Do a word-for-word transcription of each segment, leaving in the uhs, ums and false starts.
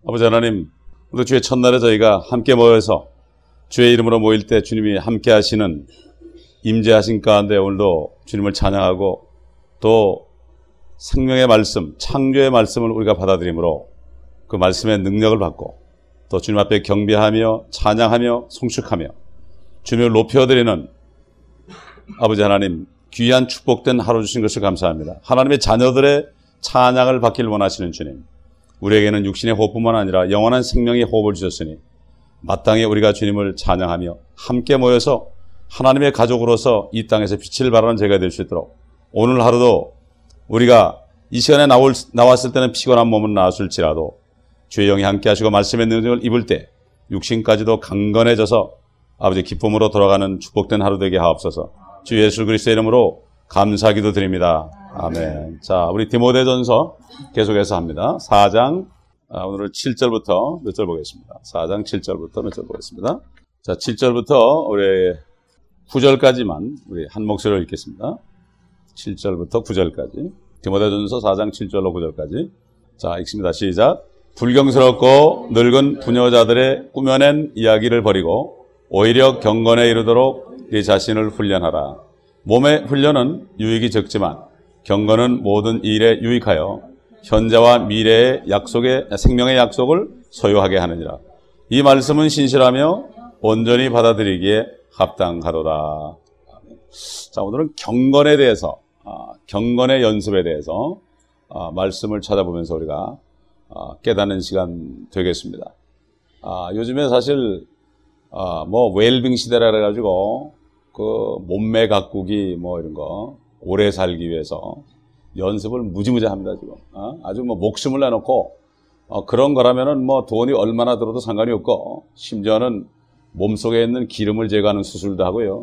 아버지 하나님, 오늘 주의 첫날에 저희가 함께 모여서 주의 이름으로 모일 때 주님이 함께 하시는 임재하신 가운데 오늘도 주님을 찬양하고 또 생명의 말씀, 창조의 말씀을 우리가 받아들이므로 그 말씀의 능력을 받고 또 주님 앞에 경배하며 찬양하며 송축하며 주님을 높여드리는 아버지 하나님, 귀한 축복된 하루 주신 것을 감사합니다. 하나님의 자녀들의 찬양을 받기를 원하시는 주님, 우리에게는 육신의 호흡뿐만 아니라 영원한 생명의 호흡을 주셨으니 마땅히 우리가 주님을 찬양하며 함께 모여서 하나님의 가족으로서 이 땅에서 빛을 발하는 제가 될 수 있도록 오늘 하루도 우리가 이 시간에 나올, 나왔을 때는 피곤한 몸은 나았을지라도 주의 영이 함께 하시고 말씀의 능력을 입을 때 육신까지도 강건해져서 아버지 기쁨으로 돌아가는 축복된 하루 되게 하옵소서. 주 예수 그리스도의 이름으로 감사기도 드립니다. 아멘. 자, 우리 디모데전서 계속해서 합니다. 사 장, 아, 오늘은 칠 절부터 몇 절 보겠습니다. 사 장 칠 절부터 몇 절 보겠습니다. 자, 칠 절부터 우리 구 절까지만 우리 한 목소리로 읽겠습니다. 칠 절부터 구 절까지. 디모데전서 사 장 칠 절로 구 절까지. 자, 읽습니다. 시작. 불경스럽고 늙은 부녀자들의 꾸며낸 이야기를 버리고 오히려 경건에 이르도록 네 자신을 훈련하라. 몸의 훈련은 유익이 적지만 경건은 모든 일에 유익하여 현재와 미래의 약속의 생명의 약속을 소유하게 하느니라. 이 말씀은 신실하며 온전히 받아들이기에 합당하도다. 자, 오늘은 경건에 대해서, 아, 경건의 연습에 대해서 아, 말씀을 찾아보면서 우리가 아, 깨닫는 시간 되겠습니다. 아, 요즘에 사실 아, 뭐 웰빙 시대라 그래가지고 그 몸매 가꾸기 뭐 이런 거 오래 살기 위해서 연습을 무지무지 합니다 지금. 어? 아주 뭐 목숨을 내놓고 어, 그런 거라면은 뭐 돈이 얼마나 들어도 상관이 없고 심지어는 몸속에 있는 기름을 제거하는 수술도 하고요.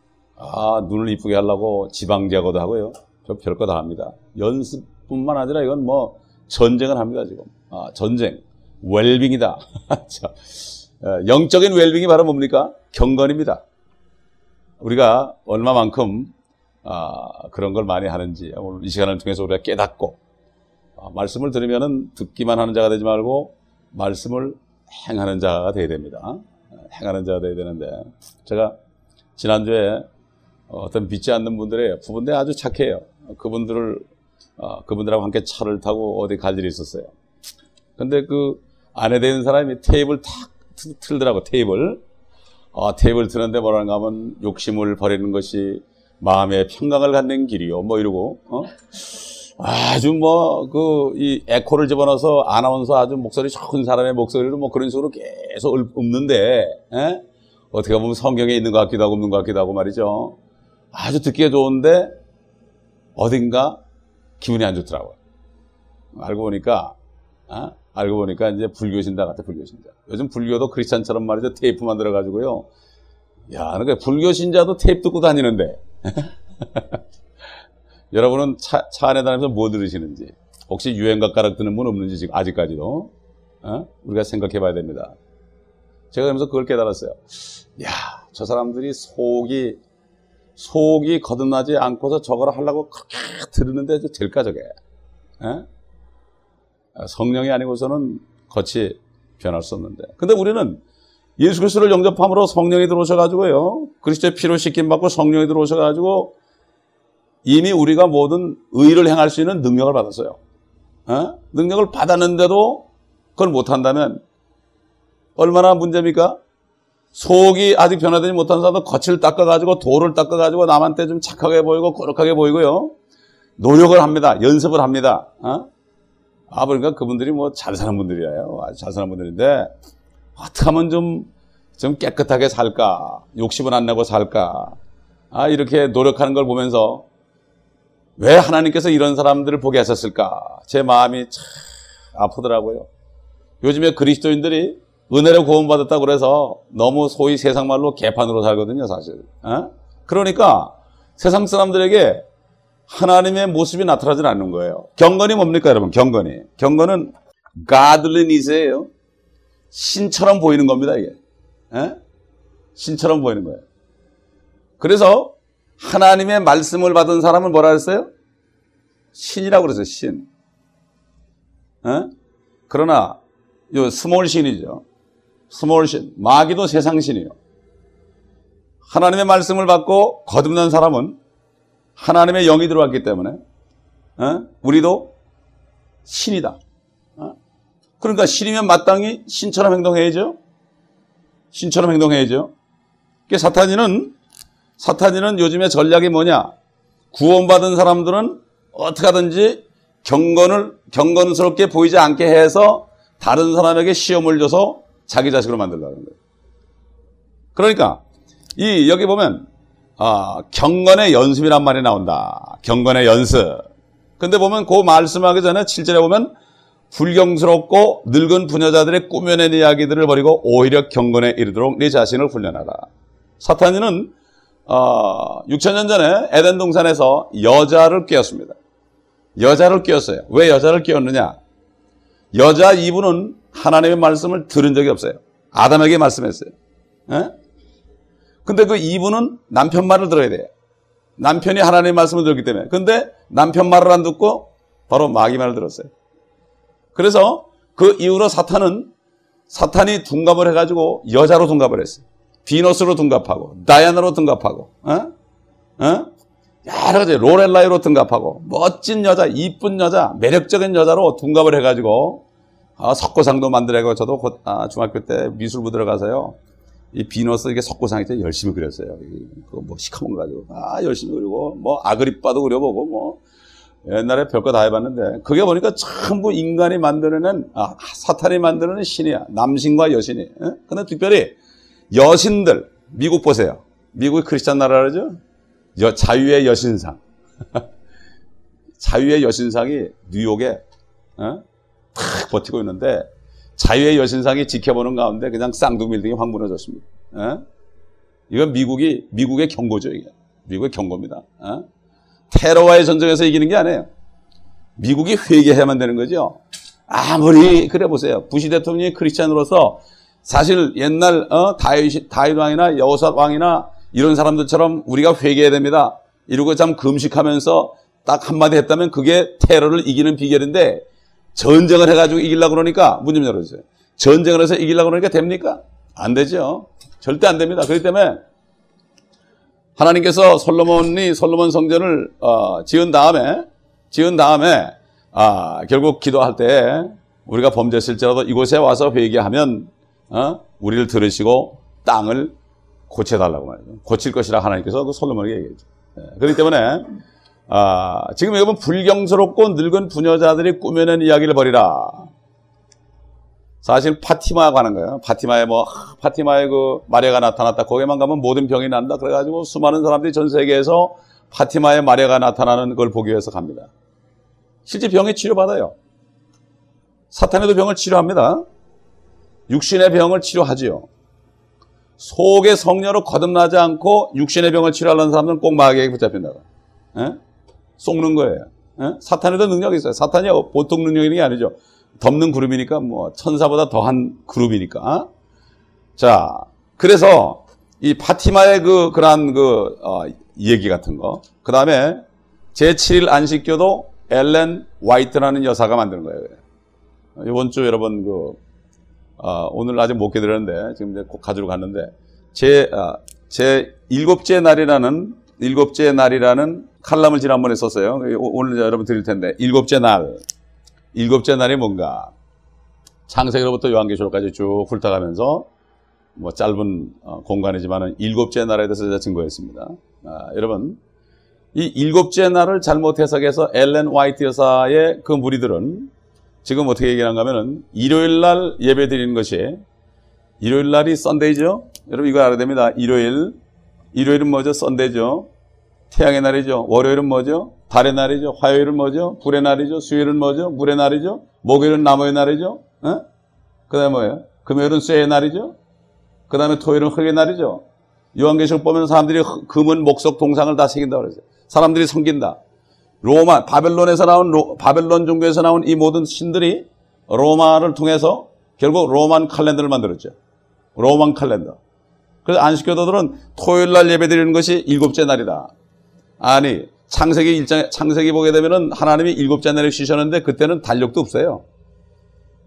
아, 눈을 이쁘게 하려고 지방 제거도 하고요. 저 별거 다 합니다. 연습뿐만 아니라 이건 뭐 전쟁을 합니다 지금. 아, 전쟁, 웰빙이다. 자, 영적인 웰빙이 바로 뭡니까? 경건입니다. 우리가 얼마만큼 아, 그런 걸 많이 하는지 오늘 이 시간을 통해서 우리가 깨닫고 아, 말씀을 들으면은 듣기만 하는 자가 되지 말고 말씀을 행하는 자가 되어야 됩니다. 행하는 자가 되어야 되는데 제가 지난주에 어떤 믿지 않는 분들의 부부인데 아주 착해요. 그분들을 어, 그분들하고 함께 차를 타고 어디 갈 일이 있었어요. 근데 그 아내 되는 사람이 테이블 탁 틀더라고. 테이블 어, 테이블 트는데 뭐라는가 하면 욕심을 버리는 것이 마음의 평강을 갖는 길이요 뭐 이러고 어? 아주 뭐 그 이 에코를 집어넣어서 아나운서 아주 목소리 좋은 사람의 목소리로 뭐 그런 식으로 계속 읊는데 에? 어떻게 보면 성경에 있는 것 같기도 하고 없는 것 같기도 하고 말이죠. 아주 듣기가 좋은데 어딘가 기분이 안 좋더라고요. 알고 보니까 어? 알고 보니까 이제 불교신자 같아. 불교신자. 요즘 불교도 크리스찬처럼 말이죠. 테이프 만들어가지고요. 야, 그러니까 불교신자도 테이프 듣고 다니는데 여러분은 차, 차 안에 다니면서 뭐 들으시는지 혹시 유행가가락 듣는 분 없는지 지금 아직까지도 어? 우리가 생각해 봐야 됩니다. 제가 그러면서 그걸 깨달았어요. 야, 저 사람들이 속이 속이 거듭나지 않고서 저걸 하려고 그렇게 들으는데 될까 저게? 에? 성령이 아니고서는 겉이 변할 수 없는데. 근데 우리는 예수 그리스도를 영접함으로 성령이 들어오셔가지고요. 그리스도의 피로 씻김받고 성령이 들어오셔가지고 이미 우리가 모든 의를 행할 수 있는 능력을 받았어요. 에? 능력을 받았는데도 그걸 못한다면 얼마나 문제입니까? 속이 아직 변화되지 못한 사람도 겉을 닦아가지고 도를 닦아가지고 남한테 좀 착하게 보이고 거룩하게 보이고요. 노력을 합니다. 연습을 합니다. 어? 아, 그러니까 그분들이 뭐 잘 사는 분들이에요. 아주 잘 사는 분들인데 어떻게 하면 좀, 좀 깨끗하게 살까? 욕심을 안 내고 살까? 아, 이렇게 노력하는 걸 보면서 왜 하나님께서 이런 사람들을 보게 하셨을까? 제 마음이 참 아프더라고요. 요즘에 그리스도인들이 은혜로 구원받았다고 그래서 너무 소위 세상 말로 개판으로 살거든요, 사실. 어? 그러니까 세상 사람들에게 하나님의 모습이 나타나지 않는 거예요. 경건이 뭡니까, 여러분? 경건이. 경건은 godliness예요. 신처럼 보이는 겁니다, 이게. 에? 신처럼 보이는 거예요. 그래서 하나님의 말씀을 받은 사람은 뭐라 했어요? 신이라고 그랬어요, 신. 에? 그러나 요 스몰 신이죠. 스몰 신. 마귀도 세상 신이요. 하나님의 말씀을 받고 거듭난 사람은 하나님의 영이 들어왔기 때문에 어? 우리도 신이다. 어? 그러니까 신이면 마땅히 신처럼 행동해야죠. 신처럼 행동해야죠. 그러니까 사탄이는 사탄이는 요즘에 전략이 뭐냐? 구원받은 사람들은 어떻게 하든지 경건을 경건스럽게 보이지 않게 해서 다른 사람에게 시험을 줘서 자기 자식으로 만들려는 거예요. 그러니까 이 여기 보면 아, 경건의 연습이란 말이 나온다. 경건의 연습. 근데 보면 그 말씀하기 전에 칠 절에 보면 불경스럽고 늙은 부녀자들의 꾸며낸 이야기들을 버리고 오히려 경건에 이르도록 네 자신을 훈련하라. 사탄이는 어, 육천 년 전에 에덴 동산에서 여자를 꿰었습니다. 여자를 꿰었어요. 왜 여자를 꿰었느냐? 여자 이분은 하나님의 말씀을 들은 적이 없어요. 아담에게 말씀했어요. 에? 근데 그 이분은 남편 말을 들어야 돼요. 남편이 하나님의 말씀을 들었기 때문에. 근데 남편 말을 안 듣고 바로 마귀 말을 들었어요. 그래서 그 이후로 사탄은 사탄이 둔갑을 해가지고 여자로 둔갑을 했어요. 비너스로 둔갑하고 다이아나로 둔갑하고 어? 어? 여러 가지 로렐라이로 둔갑하고 멋진 여자, 이쁜 여자, 매력적인 여자로 둔갑을 해가지고 아, 석고상도 만들어가지고 저도 곧, 아, 중학교 때 미술부 들어가서요. 이 비너스 이게 석고상 있죠. 열심히 그렸어요. 그거 뭐 시커먼 거 가지고 아 열심히 그리고 뭐 아그리빠도 그려보고 뭐 옛날에 별거 다 해봤는데 그게 보니까 전부 인간이 만들어낸 아, 사탄이 만들어낸 신이야. 남신과 여신이. 에? 근데 특별히 여신들 미국 보세요. 미국이 크리스찬 나라라죠. 여, 자유의 여신상. 자유의 여신상이 뉴욕에 어? 탁 버티고 있는데 자유의 여신상이 지켜보는 가운데 그냥 쌍둥이들이 확 무너졌습니다. 어? 이건 미국이 미국의 경고죠. 이게 미국의 경고입니다. 어? 테러와의 전쟁에서 이기는 게 아니에요. 미국이 회개해야만 되는 거죠. 아무리 그래 보세요. 부시 대통령이 크리스찬으로서 사실 옛날 어? 다윗, 다윗 왕이나 여호사밧 왕이나 이런 사람들처럼 우리가 회개해야 됩니다. 이러고 참 금식하면서 딱 한마디 했다면 그게 테러를 이기는 비결인데 전쟁을 해가지고 이기려고 그러니까 문 좀 열어주세요. 전쟁을 해서 이기려고 그러니까 됩니까? 안 되죠. 절대 안 됩니다. 그렇기 때문에 하나님께서 솔로몬이 솔로몬 성전을 어, 지은 다음에 지은 다음에 아, 결국 기도할 때 우리가 범죄했을지라도 이곳에 와서 회개하면 어, 우리를 들으시고 땅을 고쳐달라고 말이죠. 고칠 것이라 하나님께서 그 솔로몬에게 얘기했죠. 예, 그렇기 때문에 아, 지금 여러분 불경스럽고 늙은 부녀자들이 꾸며낸 이야기를 버리라. 사실 파티마에 관한 거예요. 파티마에 뭐 파티마에 그 마리아가 나타났다. 거기만 가면 모든 병이 난다. 그래가지고 수많은 사람들이 전 세계에서 파티마에 마리아가 나타나는 걸 보기 위해서 갑니다. 실제 병에 치료받아요. 사탄에도 병을 치료합니다. 육신의 병을 치료하지요. 속의 성녀로 거듭나지 않고 육신의 병을 치료하려는 사람들은 꼭 마귀에게 붙잡힌다. 에? 속는 거예요. 에? 사탄에도 능력이 있어요. 사탄이 보통 능력이 있는 게 아니죠. 덮는 그룹이니까 뭐 천사보다 더한 그룹이니까. 자, 그래서 이 파티마의 그 그러한 그 어, 얘기 같은 거. 그 다음에 제칠 일 안식교도 엘렌 화이트라는 여사가 만드는 거예요. 이번 주 여러분 그 어, 오늘 아직 못 기다렸는데 지금 이제 꼭 가지러 갔는데 제 어, 제 일곱째 날이라는 일곱째 날이라는 칼럼을 지난번에 썼어요. 오늘 여러분 드릴 텐데 일곱째 날, 일곱째 날이 뭔가 창세기로부터 요한계시록까지 쭉 훑어가면서 뭐 짧은 공간이지만은 일곱째 날에 대해서 제가 증거했습니다. 아, 여러분 이 일곱째 날을 잘못 해석해서 엘렌 화이트 여사의 그 무리들은 지금 어떻게 얘기하는가 하면은 일요일 날 예배 드리는 것이 일요일 날이 썬데이죠. 여러분 이거 알아야 됩니다. 일요일 일요일은 뭐죠? 썬데이죠. 태양의 날이죠. 월요일은 뭐죠? 달의 날이죠. 화요일은 뭐죠? 불의 날이죠. 수요일은 뭐죠? 물의 날이죠. 목요일은 나무의 날이죠. 어? 그 다음에 뭐예요? 금요일은 쇠의 날이죠. 그 다음에 토요일은 흙의 날이죠. 요한계시록 보면 사람들이 금은 목석 동상을 다 새긴다고 그랬어요. 사람들이 섬긴다. 로마, 바벨론에서 나온, 로, 바벨론 종교에서 나온 이 모든 신들이 로마를 통해서 결국 로만 칼렌더를 만들었죠. 로만 칼렌더. 그래서 안식교도들은 토요일 날 예배 드리는 것이 일곱째 날이다. 아니, 창세기 일장, 창세기 보게 되면은 하나님이 일곱째 날에 쉬셨는데 그때는 달력도 없어요.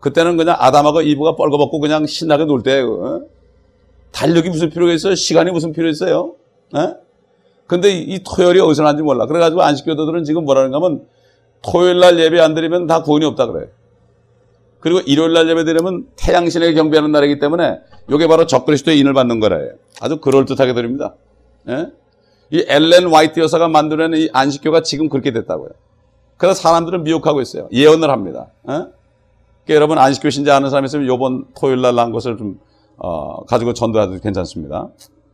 그때는 그냥 아담하고 이브가 뻘거벗고 그냥 신나게 놀 때예요. 달력이 무슨 필요가 있어요? 시간이 무슨 필요 있어요? 에? 근데 이, 이 토요일이 어디서 나는지 몰라. 그래가지고 안식교도들은 지금 뭐라는가 하면 토요일 날 예배 안 드리면 다 구원이 없다 그래요. 그리고 일요일 날 예배 드리면 태양신에게 경배하는 날이기 때문에 이게 바로 적그리스도의 인을 받는 거래요. 아주 그럴듯하게 드립니다. 예? 이 엘렌 화이트 여사가 만들어낸 이 안식교가 지금 그렇게 됐다고요. 그래서 사람들은 미혹하고 있어요. 예언을 합니다. 예? 그러니까 여러분 안식교 신자 아는 사람 있으면 이번 토요일 날 난 것을 좀 어, 가지고 전도해도 괜찮습니다.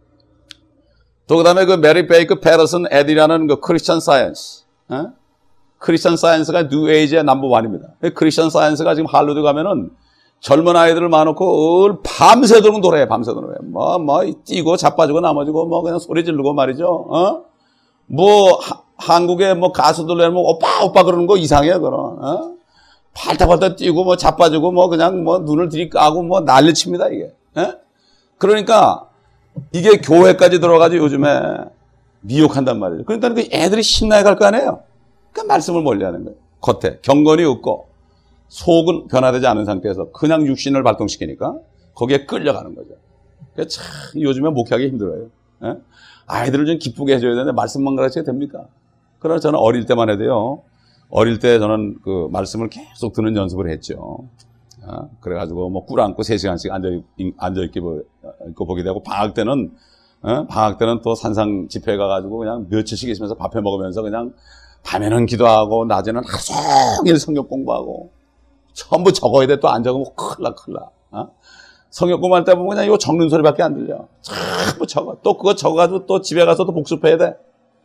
또 그 다음에 그 메리 베이크 패러슨 에디라는 그 크리스천 사이언스. 예? 크리스천 사이언스가 뉴 에이지의 넘버원입니다. 크리스천 사이언스가 지금 할로드 가면은 젊은 아이들을 많아놓고 을 밤새도록 놀아요. 밤새도록. 뭐, 뭐, 뛰고 자빠지고 나머지고 뭐 그냥 소리 지르고 말이죠. 어? 뭐, 하, 한국의 뭐 가수들 내면 뭐 오빠, 오빠 그러는 거 이상해요, 그럼. 어? 팔딱팔딱 뛰고 뭐 자빠지고 뭐 그냥 뭐 눈을 들이까고 뭐 난리 칩니다, 이게. 예? 그러니까 이게 교회까지 들어가지고 요즘에 미혹한단 말이에요. 그러니까 그 애들이 신나게 갈 거 아니에요. 그러니까 말씀을 멀리 하는 거예요. 겉에 경건이 없고 속은 변화되지 않은 상태에서 그냥 육신을 발동시키니까 거기에 끌려가는 거죠. 그러니까 참 요즘에 목회하기 힘들어요. 예? 아이들을 좀 기쁘게 해줘야 되는데 말씀만 가르쳐야 됩니까? 그러나 저는 어릴 때만 해도요. 어릴 때 저는 그 말씀을 계속 듣는 연습을 했죠. 어? 그래가지고 뭐 꿀 안고 세 시간씩 앉아, 앉아있기 있고 보게 되고 방학 때는 어? 방학 때는 또 산상 집회 가가지고 그냥 며칠씩 있으면서 밥해 먹으면서 그냥 밤에는 기도하고 낮에는 하루 종일 성경 공부하고 전부 적어야 돼. 또 안 적으면 큰일 나 큰일 나. 어? 성경 공부할 때 보면 그냥 이거 적는 소리밖에 안 들려. 전부 적어. 또 그거 적어가지고 또 집에 가서 또 복습해야 돼.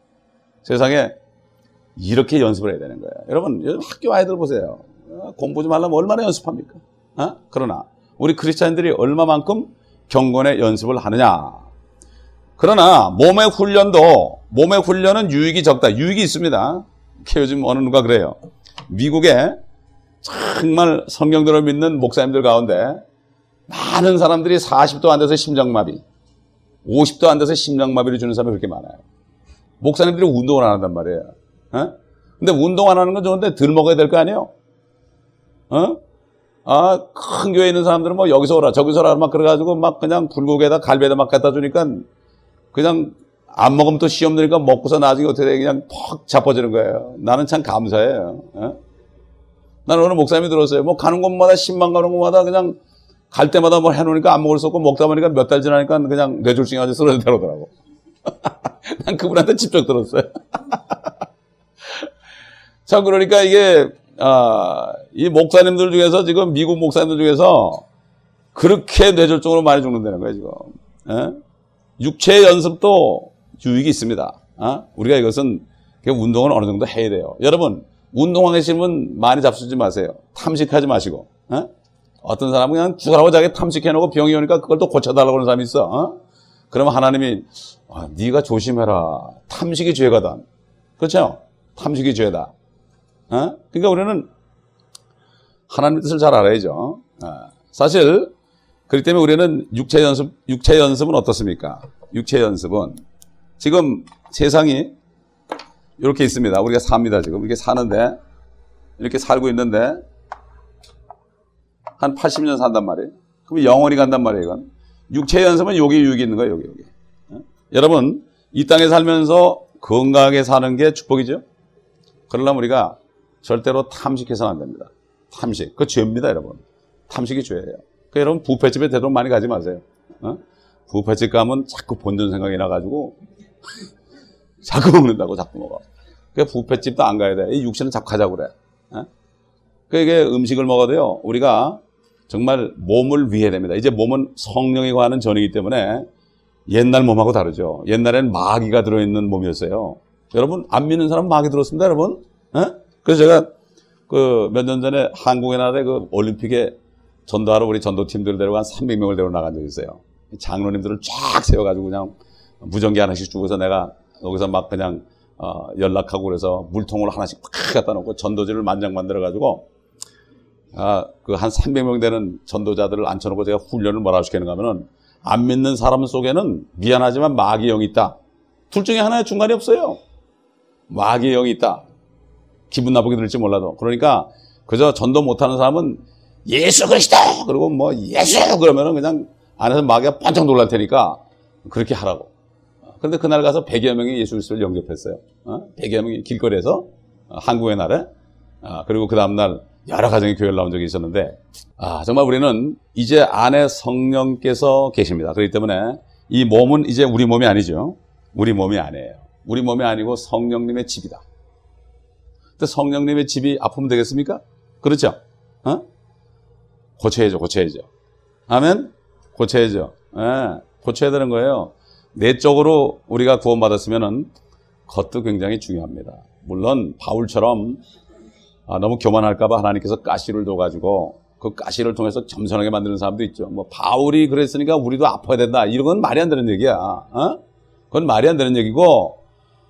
세상에 이렇게 연습을 해야 되는 거예요. 여러분 학교 아이들 보세요. 어? 공부 좀 하려면 얼마나 연습합니까? 어? 그러나 우리 크리스찬들이 얼마만큼 경건의 연습을 하느냐. 그러나 몸의 훈련도 몸의 훈련은 유익이 적다. 유익이 있습니다. 요즘 어느 누가 그래요. 미국에 정말 성경들을 믿는 목사님들 가운데 많은 사람들이 사십도 안 돼서 심장마비, 오십도 안 돼서 심장마비를 주는 사람이 그렇게 많아요. 목사님들이 운동을 안 한단 말이에요. 어? 근데 운동 안 하는 건 좋은데 덜 먹어야 될 거 아니에요? 어? 아, 큰 교회에 있는 사람들은 뭐 여기서 오라, 저기서 오라, 막 그래가지고 막 그냥 불고기에다 갈비에다 막 갖다 주니까 그냥 안 먹으면 또 시험 드니까 먹고서 나중에 어떻게 돼? 그냥 퍽 자빠지는 거예요. 나는 참 감사해요. 어? 나는 오늘 목사님이 들었어요. 뭐 가는 곳마다 십만 가는 곳마다 그냥 갈 때마다 뭐 해놓으니까 안 먹을 수 없고 먹다 보니까 몇 달 지나니까 그냥 뇌졸중이 아주 쓰러져 내려오더라고. 난 그분한테 직접 들었어요. 참 그러니까 이게 아, 이 목사님들 중에서 지금 미국 목사님들 중에서 그렇게 뇌졸중으로 많이 죽는다는 거예요 지금. 에? 육체 연습도 유익이 있습니다. 어? 우리가 이것은 운동을 어느 정도 해야 돼요. 여러분 운동하시면 많이 잡수지 마세요. 탐식하지 마시고. 어? 어떤 사람은 그냥 죽으라고 자기 탐식해놓고 병이 오니까 그걸 또 고쳐달라고 하는 사람이 있어. 어? 그러면 하나님이 아, 네가 조심해라. 탐식이 죄거든. 그렇죠? 탐식이 죄다. 어? 그러니까 우리는 하나님 뜻을 잘 알아야죠. 어. 사실 그렇기 때문에 우리는 육체 연습, 육체 연습은 어떻습니까? 육체 연습은 지금 세상이 이렇게 있습니다. 우리가 삽니다. 지금 이렇게 사는데 이렇게 살고 있는데 한 팔십 년 산단 말이에요. 그럼 영원히 간단 말이에요. 이건 육체 연습은 여기 유익이 있는 거예요. 여기 여기. 어? 여러분 이 땅에 살면서 건강하게 사는 게 축복이죠. 그러려면 우리가 절대로 탐식해서는 안 됩니다. 탐식. 그거 죄입니다, 여러분. 탐식이 죄예요. 그러니까 여러분 뷔페집에 되도록 많이 가지 마세요. 어? 뷔페집 가면 자꾸 본전 생각이 나가지고 자꾸 먹는다고 자꾸 먹어. 그러니까 뷔페집도 안 가야 돼. 이 육신은 자꾸 가자고 그래. 어? 그러니까 이게 음식을 먹어도요. 우리가 정말 몸을 위해야 됩니다. 이제 몸은 성령이 관한 전이기 때문에 옛날 몸하고 다르죠. 옛날에는 마귀가 들어있는 몸이었어요. 여러분 안 믿는 사람은 마귀 들었습니다, 여러분. 어? 그래서 제가 그 몇 년 전에 한국에 나라에 그 올림픽에 전도하러 우리 전도팀들 데려가 한 삼백 명을 데려 나간 적이 있어요. 장로님들을 쫙 세워가지고 그냥 무전기 하나씩 주고서 내가 여기서 막 그냥 어, 연락하고 그래서 물통을 하나씩 팍 갖다 놓고 전도지를 만장 만들어가지고 아, 그 한 삼백 명 되는 전도자들을 앉혀놓고 제가 훈련을 뭐라고 시키는가 하면은 안 믿는 사람 속에는 미안하지만 마귀의 영이 있다. 둘 중에 하나의 중간이 없어요. 마귀의 영이 있다. 기분 나쁘게 들을지 몰라도. 그러니까 그저 전도 못하는 사람은 예수 그리스도 그리고 뭐 예수 그러면은 그냥 안에서 마귀가 번쩍 놀랄 테니까 그렇게 하라고. 그런데 그날 가서 백여 명이 예수 그리스도를 영접했어요. 어? 백여 명이 길거리에서 어, 한국의 날에. 아, 그리고 그 다음날 여러 가정이 교회를 나온 적이 있었는데, 아, 정말 우리는 이제 안에 성령께서 계십니다. 그렇기 때문에 이 몸은 이제 우리 몸이 아니죠. 우리 몸이 아니에요. 우리 몸이 아니고 성령님의 집이다. 근데 성령님의 집이 아프면 되겠습니까? 그렇죠? 어? 고쳐야죠, 고쳐야죠. 아멘? 고쳐야죠. 예, 고쳐야 되는 거예요. 내적으로 우리가 구원받았으면은 그것도 굉장히 중요합니다. 물론 바울처럼 아, 너무 교만할까봐 하나님께서 가시를 둬가지고 그 가시를 통해서 겸손하게 만드는 사람도 있죠. 뭐 바울이 그랬으니까 우리도 아파야 된다. 이런 건 말이 안 되는 얘기야. 어? 그건 말이 안 되는 얘기고,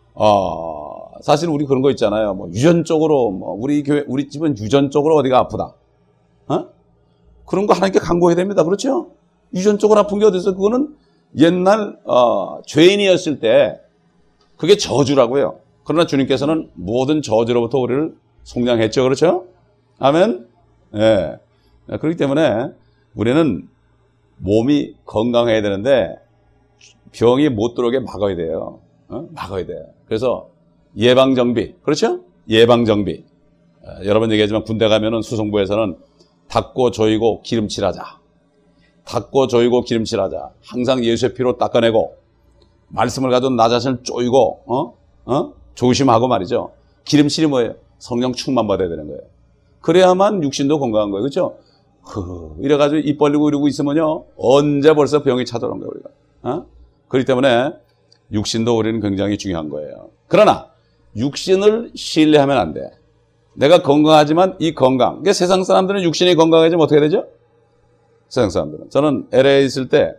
어, 사실 우리 그런 거 있잖아요. 뭐 유전적으로 뭐 우리 교회 우리 집은 유전적으로 어디가 아프다. 어? 그런 거 하나님께 간구해야 됩니다. 그렇죠? 유전적으로 아픈 게 어디 있어? 그거는 옛날 어, 죄인이었을 때 그게 저주라고요. 그러나 주님께서는 모든 저주로부터 우리를 속량했죠. 그렇죠? 아멘? 예. 그렇기 때문에 우리는 몸이 건강해야 되는데 병이 못 들어오게 막아야 돼요. 어? 막아야 돼요. 그래서 예방정비. 그렇죠? 예방정비. 어, 여러 번 얘기하지만 군대 가면은 수송부에서는 닦고 조이고 기름칠하자. 닦고 조이고 기름칠하자. 항상 예수의 피로 닦아내고 말씀을 가지고 나 자신을 조이고 어? 어? 조심하고 말이죠. 기름칠이 뭐예요? 성령 충만 받아야 되는 거예요. 그래야만 육신도 건강한 거예요. 그렇죠? 흐, 이래가지고 입 벌리고 이러고 있으면요. 언제 벌써 병이 찾아오는 거예요. 우리가. 어? 그렇기 때문에 육신도 우리는 굉장히 중요한 거예요. 그러나 육신을 신뢰하면 안 돼. 내가 건강하지만 이 건강. 그러니까 세상 사람들은 육신이 건강해지면 어떻게 되죠? 세상 사람들은. 저는 엘에이에 있을 때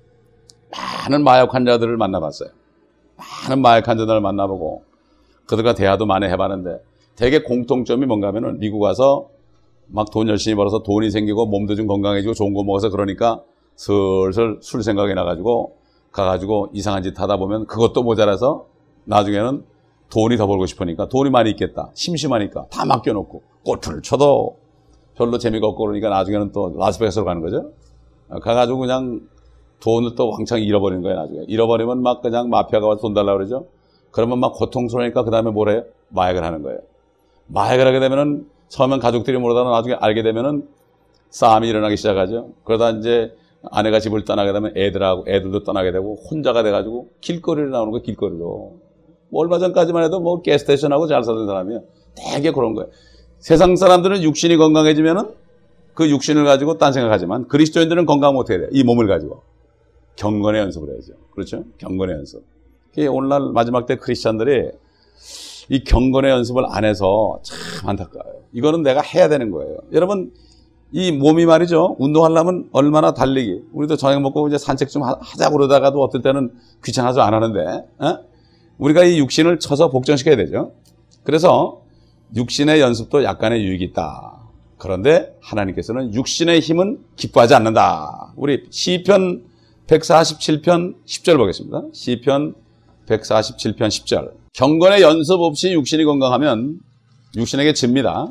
많은 마약 환자들을 만나봤어요. 많은 마약 환자들을 만나보고 그들과 대화도 많이 해봤는데 되게 공통점이 뭔가 하면은 미국 와서 막 돈 열심히 벌어서 돈이 생기고 몸도 좀 건강해지고 좋은 거 먹어서 그러니까 슬슬 술 생각이 나가지고 가가지고 이상한 짓 하다 보면 그것도 모자라서 나중에는 돈이 더 벌고 싶으니까 돈이 많이 있겠다. 심심하니까 다 맡겨놓고 골프를 쳐도 별로 재미가 없고 그러니까 나중에는 또 라스베가스로 가는 거죠. 가가지고 그냥 돈을 또 왕창 잃어버리는 거예요. 나중에 잃어버리면 막 그냥 마피아가 와서 돈 달라고 그러죠. 그러면 막 고통스러우니까 그 다음에 뭘 해요? 마약을 하는 거예요. 마약을 하게 되면은 처음엔 가족들이 모르다가 나중에 알게 되면은 싸움이 일어나기 시작하죠. 그러다 이제 아내가 집을 떠나게 되면 애들하고 애들도 떠나게 되고 혼자가 돼가지고 길거리로 나오는 거예요. 길거리로. 뭐 얼마 전까지만 해도 뭐 가스스테이션하고 잘 살던 사람이에요. 되게 그런 거예요. 세상 사람들은 육신이 건강해지면은 그 육신을 가지고 딴 생각하지만 그리스도인들은 건강하면 어떻게 돼요? 이 몸을 가지고 경건의 연습을 해야죠. 그렇죠? 경건의 연습. 오늘날 마지막 때 크리스찬들이 이 경건의 연습을 안 해서 참 안타까워요. 이거는 내가 해야 되는 거예요. 여러분, 이 몸이 말이죠. 운동하려면 얼마나 달리기. 우리도 저녁 먹고 이제 산책 좀 하자고 그러다가도 어떨 때는 귀찮아서 안 하는데, 어? 우리가 이 육신을 쳐서 복전시켜야 되죠. 그래서 육신의 연습도 약간의 유익이 있다. 그런데 하나님께서는 육신의 힘은 기뻐하지 않는다. 우리 시편 백사십칠 편 십 절 보겠습니다. 시편 백사십칠 편 십 절. 경건의 연습 없이 육신이 건강하면 육신에게 집니다.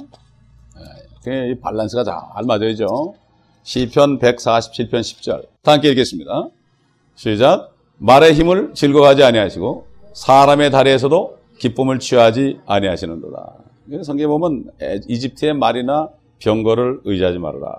이 밸런스가 잘 맞아야죠. 시편 백사십칠 편 십 절. 다 함께 읽겠습니다. 시작. 말의 힘을 즐거워하지 아니하시고 사람의 다리에서도 기쁨을 취하지 아니하시는도다. 성경에 보면 이집트의 말이나 병거를 의지하지 말아라.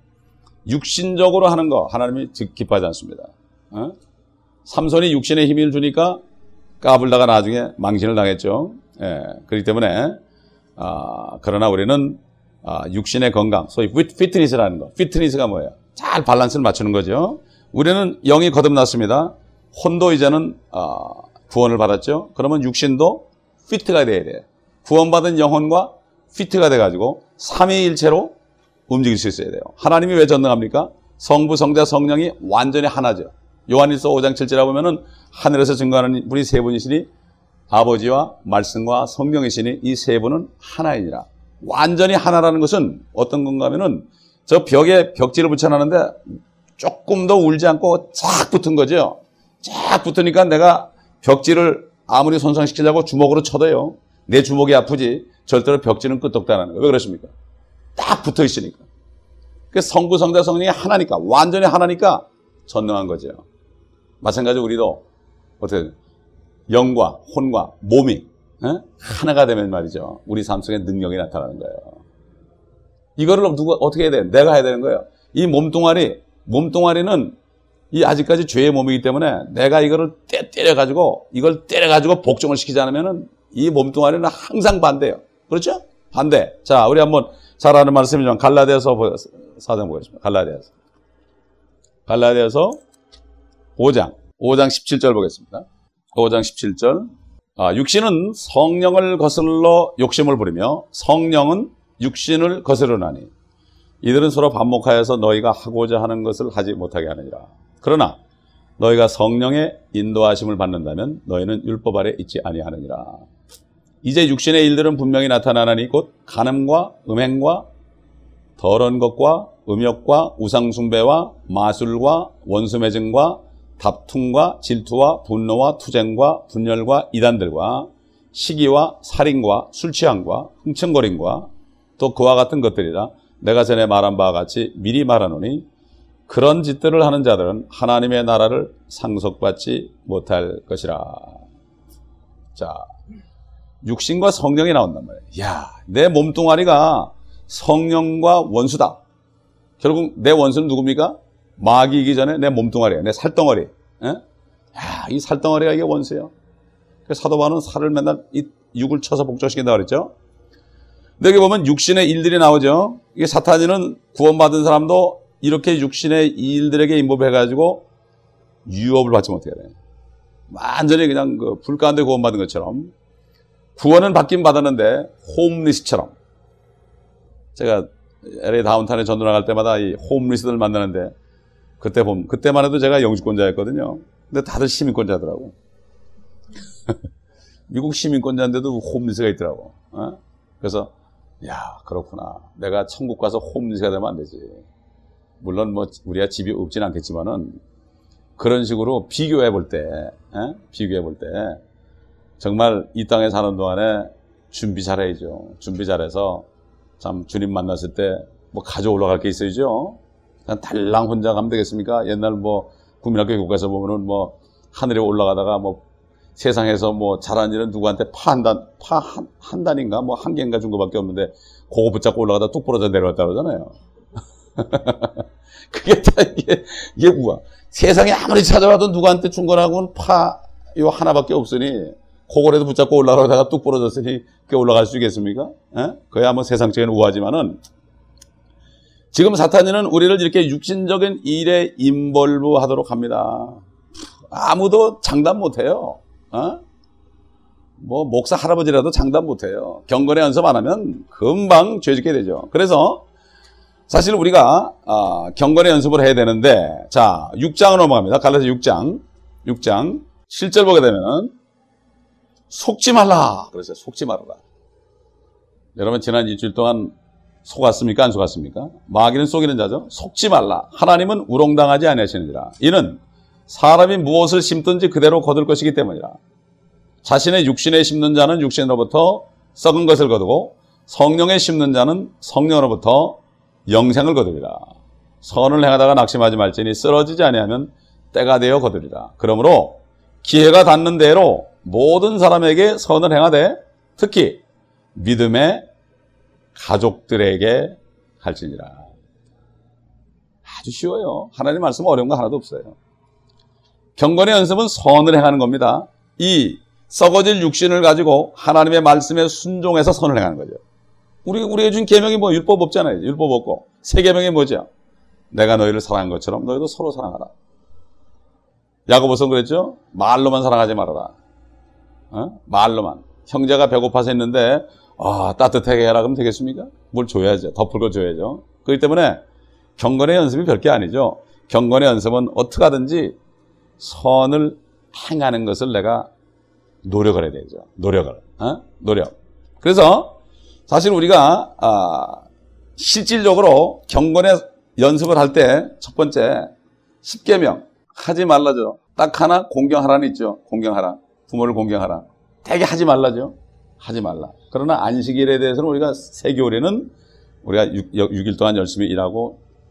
육신적으로 하는 거 하나님이 기뻐하지 않습니다. 어? 삼손이 육신의 힘을 주니까 까불다가 나중에 망신을 당했죠. 예, 그렇기 때문에 아, 그러나 우리는 아, 육신의 건강, 소위 피트니스라는 거. 피트니스가 뭐예요? 잘 밸런스를 맞추는 거죠. 우리는 영이 거듭났습니다. 혼도 이제는 아, 구원을 받았죠. 그러면 육신도 피트가 돼야 돼요. 구원받은 영혼과 피트가 돼가지고 삼위일체로 움직일 수 있어야 돼요. 하나님이 왜 전능합니까? 성부, 성자, 성령이 완전히 하나죠. 요한일서 오 장 칠 절에 보면은 하늘에서 증거하는 분이 세 분이시니 아버지와 말씀과 성령이시니 이 세 분은 하나이니라. 완전히 하나라는 것은 어떤 건가 하면은 저 벽에 벽지를 붙여놨는데 조금 더 울지 않고 쫙 붙은 거죠. 쫙 붙으니까 내가 벽지를 아무리 손상시키려고 주먹으로 쳐도요. 내 주먹이 아프지 절대로 벽지는 끄떡다는 거예요. 왜 그러십니까? 딱 붙어 있으니까. 그 성부, 성자, 성령이 하나니까, 완전히 하나니까 전능한 거죠. 마찬가지로 우리도 어떻게 영과 혼과 몸이 에? 하나가 되면 말이죠. 우리 삶 속에 능력이 나타나는 거예요. 이거를 누가 어떻게 해야 돼? 내가 해야 되는 거예요. 이 몸뚱아리, 몸뚱아리는 이 아직까지 죄의 몸이기 때문에 내가 이거를 때, 때려가지고 이걸 때려가지고 복종을 시키지 않으면은 이 몸뚱아리는 항상 반대예요. 그렇죠? 반대. 자, 우리 한번 잘 아는 말씀이지만 갈라디아서 사 장 보겠습니다. 갈라디아서. 갈라디아서 오 장. 오 장 십칠 절 보겠습니다. 오 장 십칠 절. 아, 육신은 성령을 거슬러 욕심을 부리며 성령은 육신을 거스르나니 이들은 서로 반목하여서 너희가 하고자 하는 것을 하지 못하게 하느니라. 그러나 너희가 성령의 인도하심을 받는다면 너희는 율법 아래 있지 아니하느니라. 이제 육신의 일들은 분명히 나타나나니 곧 간음과 음행과 더러운 것과 음욕과 우상숭배와 마술과 원수매증과 다툼과 질투와 분노와 투쟁과 분열과 이단들과 시기와 살인과 술취함과 흥청거림과 또 그와 같은 것들이라. 내가 전에 말한 바와 같이 미리 말하노니 그런 짓들을 하는 자들은 하나님의 나라를 상속받지 못할 것이라. 자, 육신과 성령이 나온단 말이에요. 야, 내 몸뚱아리가 성령과 원수다. 결국 내 원수는 누굽니까? 마귀이기 전에 내 몸뚱아리야. 내 살덩어리. 에? 야, 이 살덩어리가 이게 원수예요. 그래서 사도 바울은 살을 맨날 이 육을 쳐서 복종시킨다고 그랬죠. 근데 여기 보면 육신의 일들이 나오죠. 이게 사탄이는 구원받은 사람도 이렇게 육신의 일들에게 인복해가지고 유업을 받지 못해야 돼요. 완전히 그냥 그 불 가운데 구원받은 것처럼 구원은 받긴 받았는데 홈리스처럼. 제가 엘에이 다운타운에 전도 나갈 때마다 이 홈리스들 만나는데 그때 보면 그때만 해도 제가 영주권자였거든요. 근데 다들 시민권자더라고. 미국 시민권자인데도 홈리스가 있더라고. 어? 그래서 야, 그렇구나. 내가 천국 가서 홈리스가 되면 안 되지. 물론 뭐 우리가 집이 없진 않겠지만은 그런 식으로 비교해 볼 때, 에? 비교해 볼 때 정말 이 땅에 사는 동안에 준비 잘해야죠. 준비 잘해서 참 주님 만났을 때 뭐 가져 올라갈 게 있어야죠. 그냥 달랑 혼자 가면 되겠습니까? 옛날 뭐 국민학교 교과서 보면은 뭐 하늘에 올라가다가 뭐 세상에서 뭐 잘한 일은 누구한테 파 한 단, 파 한, 한 단인가 뭐 한 개인가 준 거밖에 없는데 그거 붙잡고 올라가다 뚝 부러져 내려왔다 그러잖아요. 그게 다 이게, 이게 뭐야. 세상에 아무리 찾아봐도 누구한테 준 거라고는 파 요 하나밖에 없으니 그거라도 붙잡고 올라가다가 뚝 부러졌으니 그게 올라갈 수 있겠습니까? 에? 그야 뭐 세상적인 우화지만은 지금 사탄이는 우리를 이렇게 육신적인 일에 인볼브 하도록 합니다. 아무도 장담 못해요. 어? 뭐 목사 할아버지라도 장담 못해요. 경건의 연습 안 하면 금방 죄짓게 되죠. 그래서 사실 우리가 어, 경건의 연습을 해야 되는데 자 육 장으로 넘어갑니다. 갈라디아 육 장 육 장 칠 절 보게 되면 속지 말라 그랬어요. 속지 말아라. 여러분 지난 일주일 동안 속았습니까? 안 속았습니까? 마귀는 속이는 자죠. 속지 말라. 하나님은 우롱당하지 아니하시느니라. 이는 사람이 무엇을 심든지 그대로 거둘 것이기 때문이라. 자신의 육신에 심는 자는 육신으로부터 썩은 것을 거두고 성령에 심는 자는 성령으로부터 영생을 거두리라. 선을 행하다가 낙심하지 말지니 쓰러지지 아니하면 때가 되어 거두리라. 그러므로 기회가 닿는 대로 모든 사람에게 선을 행하되 특히 믿음의 가족들에게 할지니라. 아주 쉬워요. 하나님 말씀 어려운 거 하나도 없어요. 경건의 연습은 선을 행하는 겁니다. 이 썩어질 육신을 가지고 하나님의 말씀에 순종해서 선을 행하는 거죠. 우리, 우리가 준 계명이 뭐 율법 없잖아요. 율법 없고. 세 계명이 뭐죠? 내가 너희를 사랑한 것처럼 너희도 서로 사랑하라. 야고보서는 그랬죠? 말로만 사랑하지 말아라. 어? 말로만. 형제가 배고파서 했는데 아, 따뜻하게 해라 그러면 되겠습니까? 뭘 줘야죠. 덮을 거 줘야죠. 그렇기 때문에 경건의 연습이 별게 아니죠. 경건의 연습은 어떻게 하든지 선을 행하는 것을 내가 노력을 해야 되죠. 노력을. 어? 노력. 그래서 사실 우리가 아, 실질적으로 경건의 연습을 할 때 첫 번째 십 계명 하지 말라죠. 딱 하나 공경하라는 있죠. 공경하라. 부모를 공경하라. 되게 하지 말라죠. 하지 말라. 그러나 안식일에 대해서는 우리가 세교일에는 우리가 육 일 동안 열심히 일하고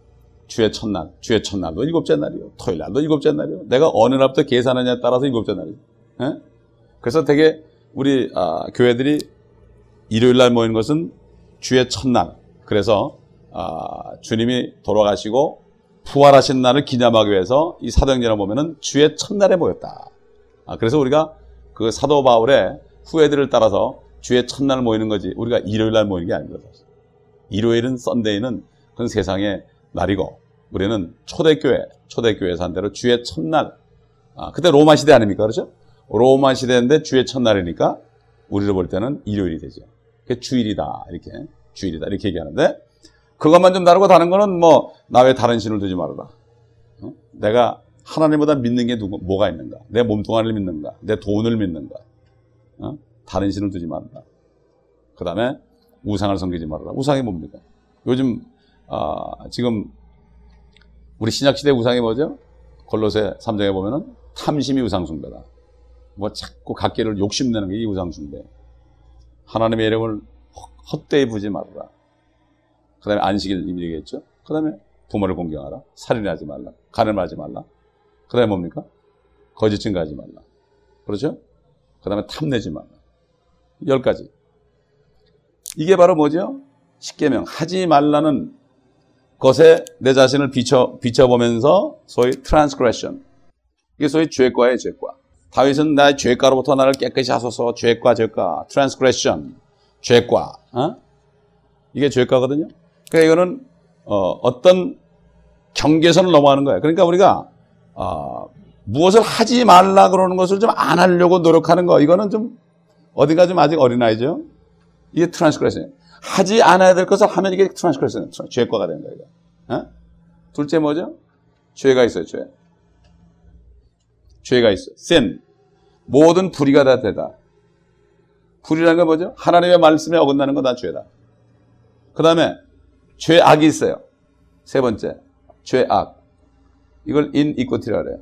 주의 첫날, 주의 첫날도 일곱째 날이요. 토요일 날도 일곱째 날이요. 내가 어느 날부터 계산하냐에 따라서 일곱째 날이요. 예? 그래서 되게 우리 아, 교회들이 일요일 날 모이는 것은 주의 첫날. 그래서 아, 주님이 돌아가시고 부활하신 날을 기념하기 위해서 이 사도행전을 보면은 주의 첫날에 모였다. 아, 그래서 우리가 그 사도 바울의 후예들을 따라서 주의 첫날 모이는 거지 우리가 일요일 날 모이는 게 아닙니다. 일요일은 썬데이는 그건 세상의 날이고 우리는 초대교회, 초대교회에서 한 대로 주의 첫날. 아, 그때 로마 시대 아닙니까? 그렇죠? 로마 시대인데 주의 첫날이니까 우리를 볼 때는 일요일이 되죠. 그게 주일이다. 이렇게. 주일이다. 이렇게 얘기하는데 그것만 좀 다르고 다른 거는 뭐 나 왜 다른 신을 두지 말아라. 어? 내가 하나님보다 믿는 게 누구, 뭐가 있는가? 내 몸뚱아리를 믿는가? 내 돈을 믿는가? 어? 다른 신을 두지 말아라. 그 다음에 우상을 섬기지 말아라. 우상이 뭡니까? 요즘 아, 지금 우리 신약시대 우상이 뭐죠? 골로새 삼 장에 보면은 탐심이 우상숭배다. 뭐 자꾸 각기를 욕심내는 게 이 우상숭배. 하나님의 이름을 헛되이 부지 말아라. 그 다음에 안식일 이미 얘기했죠. 그 다음에 부모를 공경하라. 살인하지 말라. 간음하지 말라. 그 다음에 뭡니까? 거짓 증거하지 말라. 그렇죠? 그 다음에 탐내지 말라. 열 가지. 이게 바로 뭐죠? 십계명. 하지 말라는 것에 내 자신을 비춰, 비춰보면서 소위 transgression. 이게 소위 죄과예요, 죄과. 다윗은 나의 죄과로부터 나를 깨끗이 하소서. 죄과, 죄과. transgression. 죄과. 어? 이게 죄과거든요. 그러니까 이거는 어, 어떤 경계선을 넘어가는 거예요. 그러니까 우리가 어, 무엇을 하지 말라 그러는 것을 좀 안 하려고 노력하는 거. 이거는 좀 어디가 좀 아직 어린아이죠. 이게 트랜스그레션. 하지 않아야 될 것을 하면 이게 트랜스그레션, 죄과가 되는 거예요. 어? 둘째 뭐죠? 죄가 있어요. 죄. 죄가 있어요. sin. 모든 불의가 다 되다. 불이라는 건 뭐죠? 하나님의 말씀에 어긋나는 건 다 죄다. 그 다음에 죄악이 있어요. 세 번째, 죄악. 이걸 인이코티라 그래요.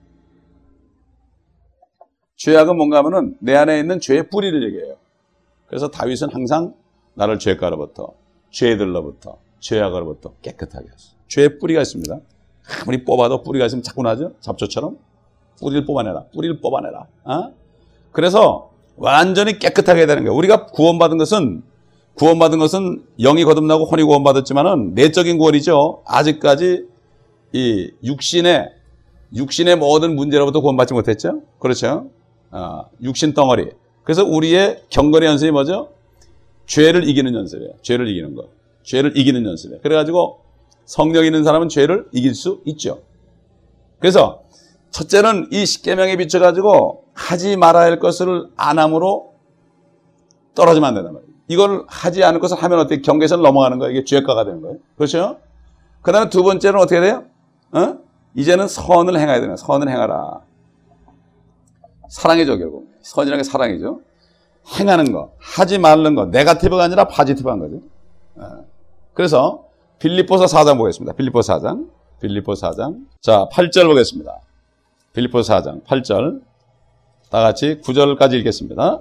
죄악은 뭔가 하면은 내 안에 있는 죄의 뿌리를 얘기해요. 그래서 다윗은 항상 나를 죄가로부터, 죄들로부터, 죄악으로부터 깨끗하게 했어요. 죄의 뿌리가 있습니다. 아무리 뽑아도 뿌리가 있으면 자꾸 나죠? 잡초처럼. 뿌리를 뽑아내라. 뿌리를 뽑아내라. 어? 그래서 완전히 깨끗하게 해야 되는 거예요. 우리가 구원받은 것은 구원받은 것은 영이 거듭나고 혼이 구원받았지만은 내적인 구원이죠. 아직까지 이 육신의 육신의 모든 문제로부터 구원받지 못했죠. 그렇죠? 어, 육신 덩어리. 그래서 우리의 경건의 연습이 뭐죠? 죄를 이기는 연습이에요. 죄를 이기는 거. 죄를 이기는 연습이에요. 그래가지고 성령 있는 사람은 죄를 이길 수 있죠. 그래서 첫째는 이 십계명에 비춰가지고 하지 말아야 할 것을 안 함으로 떨어지면 안 된단 말이에요. 이걸 하지 않을 것을 하면 어떻게 경계선을 넘어가는 거예요. 이게 죄과가 되는 거예요. 그렇죠? 그 다음에 두 번째는 어떻게 돼요? 어? 이제는 선을 행해야 되는 거예요. 선을 행하라. 사랑이죠, 결국. 선이라는 게 사랑이죠. 행하는 거, 하지 말는 거, 네거티브가 아니라 파지티브한 거죠. 어. 그래서 빌립보서 사 장 보겠습니다. 빌립보서 사 장. 빌립보서 사 장. 자, 팔 절 보겠습니다. 빌립보서 사 장 팔 절. 다 같이 구 절까지 읽겠습니다.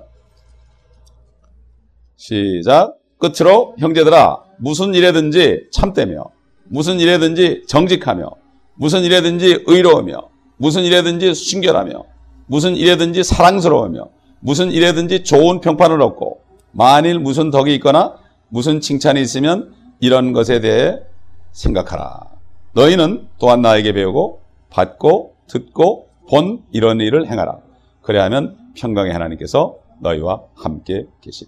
시작. 끝으로 형제들아 무슨 일에든지 참되며 무슨 일에든지 정직하며 무슨 일에든지 의로우며 무슨 일에든지 순결하며 무슨 일에든지 사랑스러우며 무슨 일에든지 좋은 평판을 얻고 만일 무슨 덕이 있거나 무슨 칭찬이 있으면 이런 것에 대해 생각하라. 너희는 또한 나에게 배우고 받고 듣고 본 이런 일을 행하라. 그래야하면 평강의 하나님께서 너희와 함께 계시리라.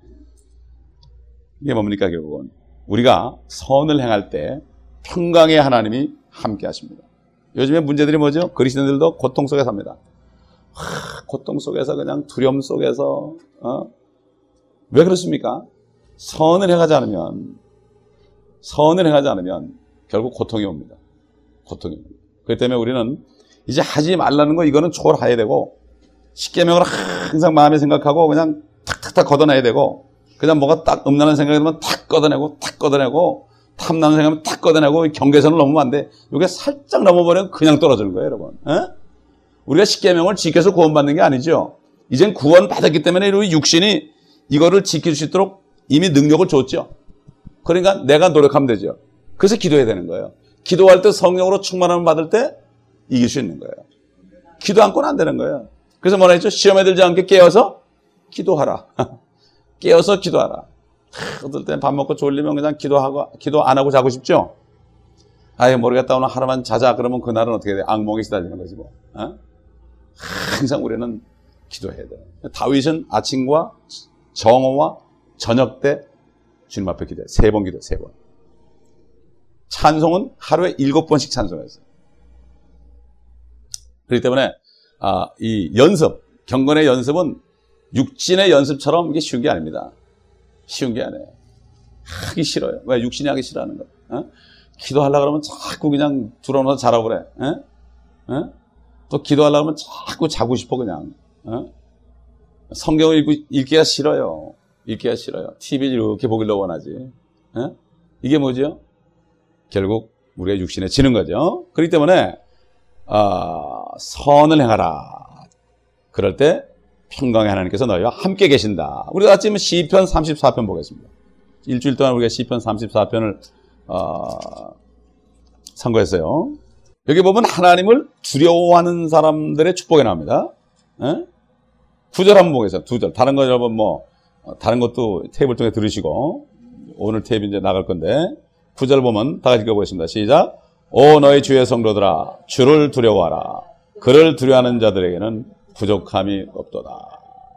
이게 뭡니까? 결국은 우리가 선을 행할 때 평강의 하나님이 함께 하십니다. 요즘에 문제들이 뭐죠? 그리스도인들도 고통 속에 삽니다. 하, 고통 속에서 그냥 두려움 속에서 어? 왜 그렇습니까? 선을 행하지 않으면 선을 행하지 않으면 결국 고통이 옵니다. 고통이 옵니다. 그렇기 때문에 우리는 이제 하지 말라는 거 이거는 초월해야 되고 십계명을 항상 마음에 생각하고 그냥 탁탁탁 걷어내야 되고 그냥 뭐가 딱 음란한 생각이 들면 탁 걷어내고 탁 걷어내고 탐나는 생각이면 탁 걷어내고 경계선을 넘으면 안 돼. 이게 살짝 넘어버리면 그냥 떨어지는 거예요, 여러분. 에? 우리가 십계명을 지켜서 구원받는 게 아니죠. 이젠 구원받았기 때문에 우리 육신이 이거를 지킬 수 있도록 이미 능력을 줬죠. 그러니까 내가 노력하면 되죠. 그래서 기도해야 되는 거예요. 기도할 때 성령으로 충만함을 받을 때 이길 수 있는 거예요. 기도 않고는 안 되는 거예요. 그래서 뭐라 했죠? 시험에 들지 않게 깨어서 기도하라. 깨어서 기도하라. 어떨 땐 밥 먹고 졸리면 그냥 기도하고, 기도 안 하고 자고 싶죠? 아예 모르겠다. 오늘 하루만 자자. 그러면 그날은 어떻게 돼? 악몽이 시달리는 거지 뭐. 어? 항상 우리는 기도해야 돼요. 다윗은 아침과 정오와 저녁 때 주님 앞에 기도해요. 세 번 기도해요. 세 번. 찬송은 하루에 일곱 번씩 찬송했어요. 그렇기 때문에 아, 이 연습, 경건의 연습은 육신의 연습처럼 이게 쉬운 게 아닙니다. 쉬운 게 아니에요. 하기 싫어요. 왜? 육신이 하기 싫어하는 거예요. 어? 기도하려고 그러면 자꾸 그냥 들어놓아서 자라고 그래. 어? 어? 또 기도하려고 하면 자꾸 자고 싶어 그냥. 어? 성경을 읽고, 읽기가 싫어요. 읽기가 싫어요. 티비를 이렇게 보기를 원하지. 어? 이게 뭐죠? 결국 우리가 육신에 지는 거죠. 그렇기 때문에 어, 선을 행하라. 그럴 때 평강의 하나님께서 너희와 함께 계신다. 우리가 같이 시편 삼십사 편 보겠습니다. 일주일 동안 우리가 시편 삼십사 편을 어, 선거했어요. 여기 보면 하나님을 두려워하는 사람들의 축복이 나옵니다. 에? 구 절 한번 보겠습니다. 두 절. 다른 거 여러분 뭐 다른 것도 테이블 통해 들으시고 오늘 테이블 이제 나갈 건데 구 절 보면 다 같이 읽어보겠습니다. 시작. 오 너희 주의 성도들아 주를 두려워하라. 그를 두려워하는 자들에게는 부족함이 없도다.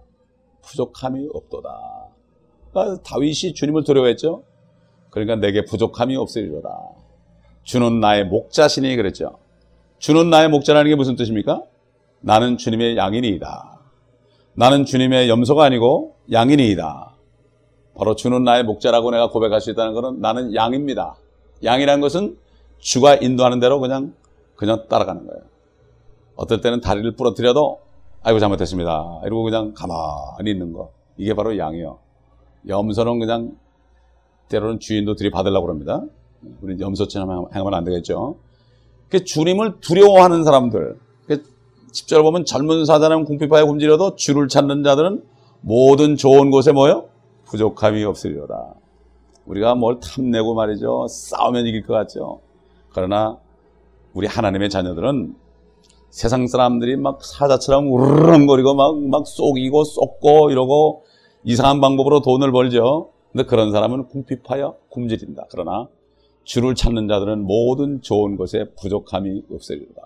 부족함이 없도다. 그러니까 다윗이 주님을 두려워했죠. 그러니까 내게 부족함이 없으리로다. 주는 나의 목자시니 그랬죠. 주는 나의 목자라는 게 무슨 뜻입니까? 나는 주님의 양이니이다. 나는 주님의 염소가 아니고 양이니이다. 바로 주는 나의 목자라고 내가 고백할 수 있다는 것은 나는 양입니다. 양이라는 것은 주가 인도하는 대로 그냥 그냥 따라가는 거예요. 어떨 때는 다리를 부러뜨려도 아이고 잘못했습니다. 이러고 그냥 가만히 있는 거. 이게 바로 양이요. 염소는 그냥 때로는 주인도 들이받으려고 합니다. 우리 염소처럼 행하면 안 되겠죠. 주님을 두려워하는 사람들. 십 절 보면 젊은 사자는 궁핍하여 굶주려도 주를 찾는 자들은 모든 좋은 곳에 모여 부족함이 없으리로다. 우리가 뭘 탐내고 말이죠. 싸우면 이길 것 같죠. 그러나 우리 하나님의 자녀들은 세상 사람들이 막 사자처럼 우르렁거리고 막, 막 쏘기고 쏟고 이러고 이상한 방법으로 돈을 벌죠. 근데 그런 사람은 궁핍하여 굶주린다. 그러나 주를 찾는 자들은 모든 좋은 것에 부족함이 없으리로다.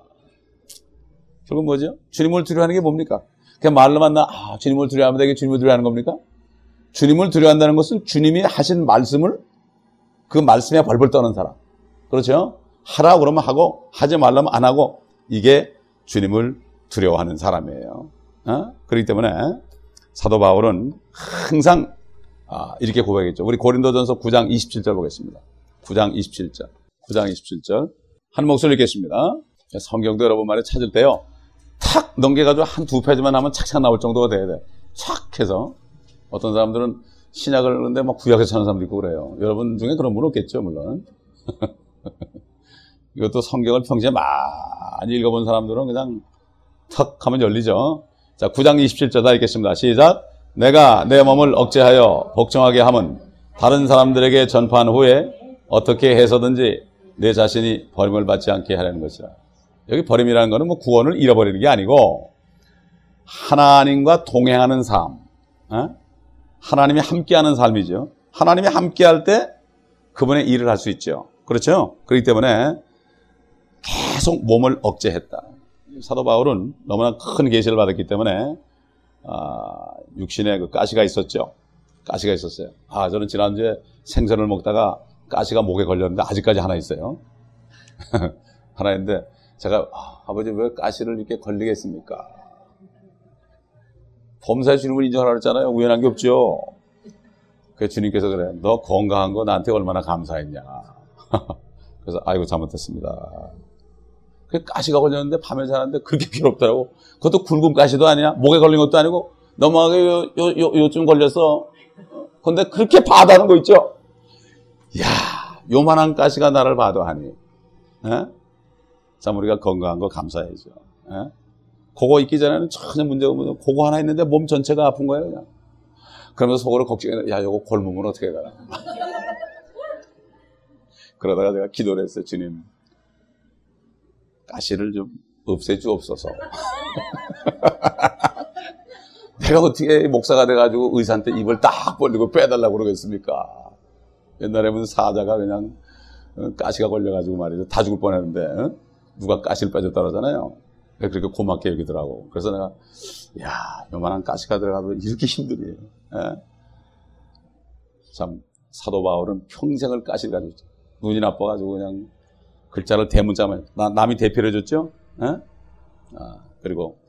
결국 뭐죠? 주님을 두려워하는 게 뭡니까? 그냥 말로만 나, 아, 주님을 두려워하면 되게 주님을 두려워하는 겁니까? 주님을 두려워한다는 것은 주님이 하신 말씀을 그 말씀에 벌벌 떠는 사람. 그렇죠? 하라고 그러면 하고 하지 말라면 안 하고 이게 주님을 두려워하는 사람이에요. 어? 그렇기 때문에 사도 바울은 항상 아, 이렇게 고백했죠. 우리 고린도전서 구 장 이십칠 절 보겠습니다. 구 장 이십칠 절. 구 장 이십칠 절. 한 목소리 읽겠습니다. 성경도 여러분 말에 찾을 때요. 탁 넘겨가지고 한 두 페이지만 하면 착착 나올 정도가 돼야 돼. 착 해서. 어떤 사람들은 신약을 읽는데 막 구약에서 찾는 사람도 있고 그래요. 여러분 중에 그런 분 없겠죠, 물론. 이것도 성경을 평소에 많이 읽어본 사람들은 그냥 턱 하면 열리죠. 자, 구 장 이십칠 절 다 읽겠습니다. 시작. 내가 내 몸을 억제하여 복종하게 함은 다른 사람들에게 전파한 후에 어떻게 해서든지 내 자신이 버림을 받지 않게 하려는 것이라. 여기 버림이라는 것은 뭐 구원을 잃어버리는 게 아니고 하나님과 동행하는 삶, 어? 하나님이 함께하는 삶이죠. 하나님이 함께할 때 그분의 일을 할 수 있죠. 그렇죠? 그렇기 때문에 계속 몸을 억제했다. 사도 바울은 너무나 큰 계시를 받았기 때문에 아, 육신에 그 가시가 있었죠. 가시가 있었어요. 아, 저는 지난주에 생선을 먹다가 가시가 목에 걸렸는데 아직까지 하나 있어요. 하나 있는데 제가 아, 아버지 왜 가시를 이렇게 걸리겠습니까? 범사의 주님을 인정하라 그랬잖아요. 우연한 게 없죠. 그래서 주님께서 그래. 너 건강한 거 나한테 얼마나 감사했냐. 그래서 아이고 잘못했습니다. 그 가시가 걸렸는데 밤에 자는데 그렇게 괴롭더라고. 그것도 굵은 가시도 아니야. 목에 걸린 것도 아니고 너무하게 요, 요, 요, 요쯤 걸려서. 근데 그렇게 봐다는 거 있죠. 이야, 요만한 가시가 나를 봐도 하니. 에? 참 우리가 건강한 거 감사해야죠. 에? 그거 있기 전에는 전혀 문제가 없는데 그거 하나 있는데 몸 전체가 아픈 거예요. 그냥. 그러면서 속으로 걱정해. 야, 요거 골무면 어떻게 되나. 그러다가 내가 기도를 했어요. 주님, 가시를 좀 없애주옵소서. 내가 어떻게 목사가 돼가지고 의사한테 입을 딱 벌리고 빼달라고 그러겠습니까? 옛날에 무슨 사자가 그냥 가시가 걸려가지고 말이죠. 다 죽을 뻔했는데 어? 누가 가시를 빼줬다 그러잖아요. 그렇게 고맙게 여기더라고. 그래서 내가 야, 요만한 가시가 들어가도 이렇게 힘들어요. 예? 참 사도 바울은 평생을 가시를 가지고 있죠. 눈이 나빠가지고 그냥 글자를 대문자만 나, 남이 대표를 해줬죠. 예? 아, 그리고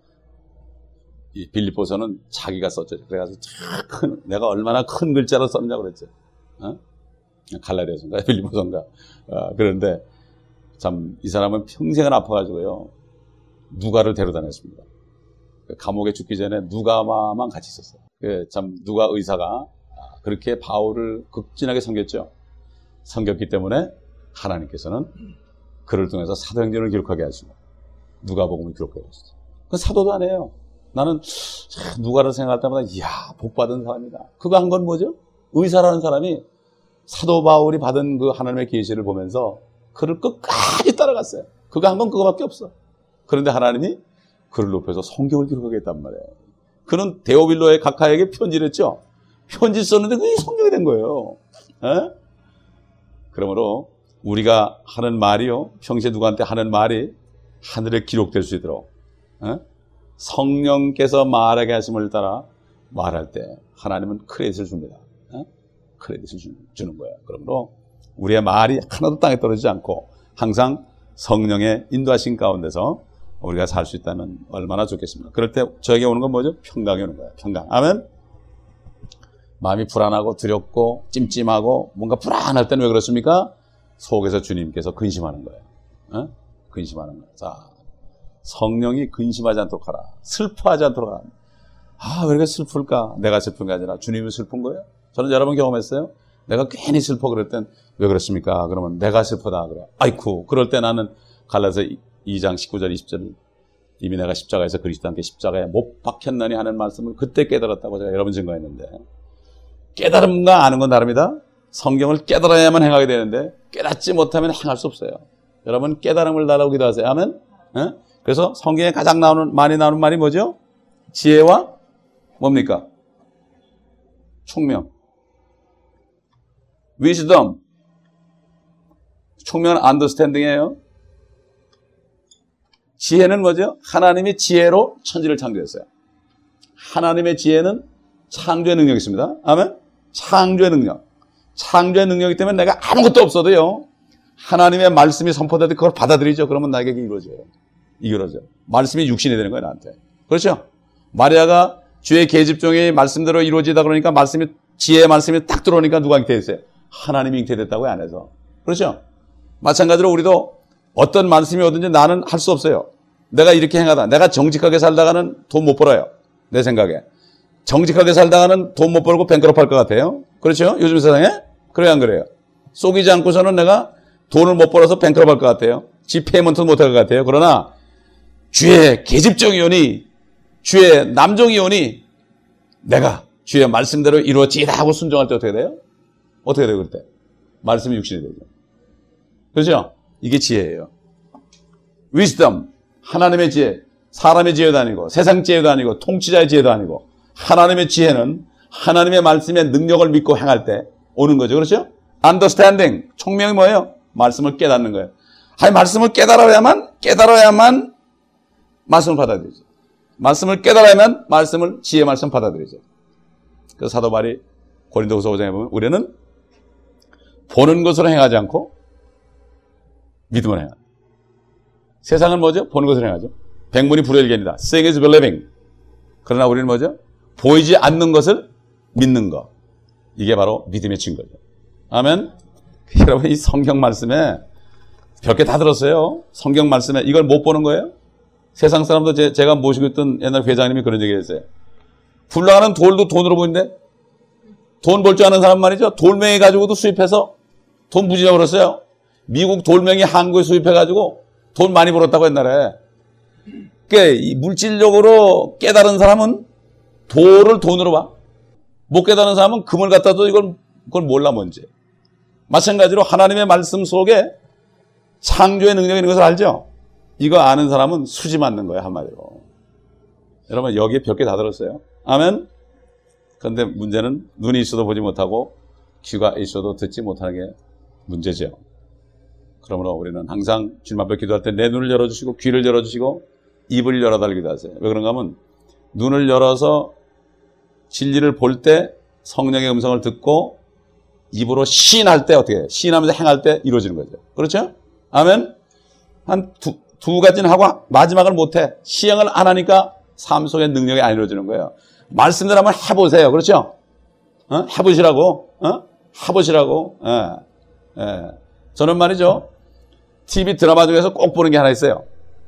이 빌립보서는 자기가 썼죠. 그래가지고 큰, 내가 얼마나 큰 글자로 썼냐고 그랬죠. 어? 갈라디아서인가 빌립보서인가. 어, 그런데 참 이 사람은 평생을 아파가지고요. 누가를 데려다녔습니다. 감옥에 죽기 전에 누가만 같이 있었어요. 참 누가 의사가 그렇게 바울을 극진하게 섬겼죠. 섬겼기 때문에 하나님께서는 그를 통해서 사도행전을 기록하게 하시고 누가복음을 기록하게 하셨어요. 그 사도도 안 해요. 나는 누가를 생각할 때마다 이야 복받은 사람이다. 그거 한 건 뭐죠? 의사라는 사람이 사도 바울이 받은 그 하나님의 계시를 보면서 그를 끝까지 따라갔어요. 그거 한 건 그거밖에 없어. 그런데 하나님이 그를 높여서 성경을 기록하게 했단 말이에요. 그는 데오빌로의 각하에게 편지를 했죠. 편지 썼는데 그게 성경이 된 거예요. 에? 그러므로 우리가 하는 말이요, 평소에 누구한테 하는 말이 하늘에 기록될 수 있도록 에? 성령께서 말하게 하심을 따라 말할 때 하나님은 크레딧을 줍니다. 에? 크레딧을 주는 거예요. 그러므로 우리의 말이 하나도 땅에 떨어지지 않고 항상 성령의 인도하신 가운데서 우리가 살 수 있다면 얼마나 좋겠습니까? 그럴 때 저에게 오는 건 뭐죠? 평강이 오는 거예요. 평강. 아멘. 마음이 불안하고 두렵고 찜찜하고 뭔가 불안할 때는 왜 그렇습니까? 속에서 주님께서 근심하는 거예요. 어? 근심하는 거예요. 자, 성령이 근심하지 않도록 하라. 슬퍼하지 않도록 하라. 아, 왜 이렇게 슬플까? 내가 슬픈 게 아니라 주님이 슬픈 거예요? 저는 여러 번 경험했어요. 내가 괜히 슬퍼 그럴 땐 왜 그렇습니까? 그러면 내가 슬프다. 그래. 아이쿠. 그럴 때 나는 갈라서 이 장 십구 절 이십 절 이미 내가 십자가에서 그리스도와 함께 십자가에 못 박혔나니 하는 말씀을 그때 깨달았다고 제가 여러 번 증거했는데 깨달음과 아는 건 다릅니다. 성경을 깨달아야만 행하게 되는데 깨닫지 못하면 행할 수 없어요. 여러분 깨달음을 달라고 기도하세요. 아멘. 에? 그래서 성경에 가장 나오는 많이 나오는 말이 뭐죠? 지혜와 뭡니까? 총명. wisdom. 총명은 understanding이에요. 지혜는 뭐죠? 하나님이 지혜로 천지를 창조했어요. 하나님의 지혜는 창조의 능력이 있습니다. 아멘? 창조의 능력. 창조의 능력이기 때문에 내가 아무것도 없어도요. 하나님의 말씀이 선포될 때 그걸 받아들이죠. 그러면 나에게 이루어져요. 이루어져요. 말씀이 육신이 되는 거예요, 나한테. 그렇죠? 마리아가 주의 계집종이 말씀대로 이루어지다 그러니까 말씀이, 지혜의 말씀이 딱 들어오니까 누가 잉태됐어요? 하나님이 잉태됐다고요, 안에서. 그렇죠? 마찬가지로 우리도 어떤 말씀이 오든지 나는 할 수 없어요. 내가 이렇게 행하다. 내가 정직하게 살다가는 돈 못 벌어요. 내 생각에. 정직하게 살다가는 돈 못 벌고 뱅크럽 할 것 같아요. 그렇죠? 요즘 세상에? 그래요, 안 그래요? 속이지 않고서는 내가 돈을 못 벌어서 뱅크럽 할 것 같아요. 지페이먼트 못 할 것 같아요. 그러나 주의 계집종이 오니, 주의 남종이 오니 내가 주의 말씀대로 이루어지다 하고 순종할 때 어떻게 돼요? 어떻게 돼요, 그때? 말씀이 육신이 되죠. 그렇죠? 이게 지혜예요. wisdom, 하나님의 지혜, 사람의 지혜도 아니고 세상 지혜도 아니고 통치자의 지혜도 아니고 하나님의 지혜는 하나님의 말씀의 능력을 믿고 행할 때 오는 거죠. 그렇죠? understanding, 총명이 뭐예요? 말씀을 깨닫는 거예요. 아니, 말씀을 깨달아야만, 깨달아야만 말씀을 받아들이죠. 말씀을 깨달아야만 말씀을, 지혜 말씀 받아들이죠. 그래서 사도 바울이 고린도후서 오 장에 보면 우리는 보는 것으로 행하지 않고 믿음을 행한다. 세상은 뭐죠? 보는 것을 행하죠. 백문이 불여일견이다. Seeing is believing. 그러나 우리는 뭐죠? 보이지 않는 것을 믿는 것. 이게 바로 믿음의 증거죠. 아멘. 여러분 이 성경 말씀에 몇 개 다 들었어요. 성경 말씀에 이걸 못 보는 거예요. 세상 사람도 제, 제가 모시고 있던 옛날 회장님이 그런 얘기를 했어요. 굴러가는 돌도 돈으로 보이는데 돈 벌 줄 아는 사람 말이죠. 돌멩이 가지고도 수입해서 돈 부지나 벌었어요. 미국 돌멩이 한국에 수입해가지고 돈 많이 벌었다고 옛날에. 그러니까 물질적으로 깨달은 사람은 돌을 돈으로 봐. 못 깨달은 사람은 금을 갖다도 이걸, 그걸 몰라 뭔지. 마찬가지로 하나님의 말씀 속에 창조의 능력이 있는 것을 알죠? 이거 아는 사람은 수지 맞는 거예요, 한마디로. 여러분, 여기에 몇 개 다 들었어요? 아멘? 그런데 문제는 눈이 있어도 보지 못하고 귀가 있어도 듣지 못하는 게 문제죠. 그러므로 우리는 항상 주님 앞에 기도할 때 내 눈을 열어주시고 귀를 열어주시고 입을 열어달라고 기도하세요. 왜 그런가 하면 눈을 열어서 진리를 볼 때 성령의 음성을 듣고 입으로 시인할 때 어떻게 해요? 시인하면서 행할 때 이루어지는 거죠. 그렇죠? 아멘? 한 두, 두 가지는 하고 마지막을 못해. 시행을 안 하니까 삶 속의 능력이 안 이루어지는 거예요. 말씀대로 한번 해보세요. 그렇죠? 어? 해보시라고. 어? 해보시라고. 예. 예. 저는 말이죠. 티비 드라마 중에서 꼭 보는 게 하나 있어요.